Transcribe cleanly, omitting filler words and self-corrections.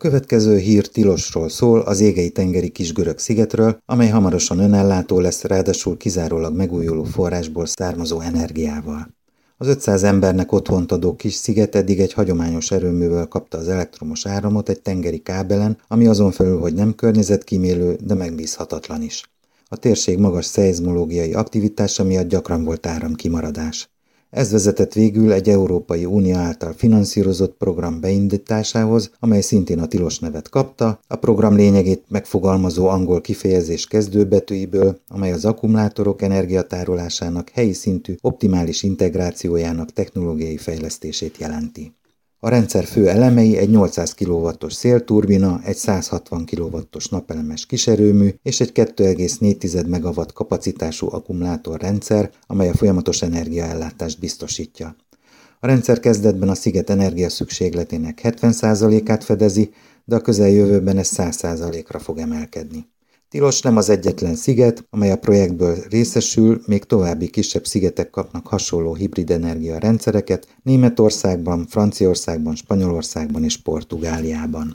Következő hír Tilosról szól, az égei-tengeri kisgörög szigetről, amely hamarosan önellátó lesz, ráadásul kizárólag megújuló forrásból származó energiával. Az 500 embernek otthont adó kis sziget eddig egy hagyományos erőművel kapta az elektromos áramot egy tengeri kábelen, ami azon felül, hogy nem környezetkímélő, de megbízhatatlan is. A térség magas szeizmológiai aktivitása miatt gyakran volt áramkimaradás. Ez vezetett végül egy Európai Unió által finanszírozott program beindításához, amely szintén a tilos nevet kapta, a program lényegét megfogalmazó angol kifejezés kezdőbetűiből, amely az akkumulátorok energiatárolásának helyi szintű optimális integrációjának technológiai fejlesztését jelenti. A rendszer fő elemei egy 800 kW-os szélturbina, egy 160 kW-os napelemes kiserőmű és egy 2,4 MW kapacitású akkumulátorrendszer, amely a folyamatos energiaellátást biztosítja. A rendszer kezdetben a sziget energiaszükségletének 70%-át fedezi, de a közeljövőben ez 100%-ra fog emelkedni. Tilos nem az egyetlen sziget, amely a projektből részesül, még további kisebb szigetek kapnak hasonló hibrid energiarendszereket Németországban, Franciaországban, Spanyolországban és Portugáliában.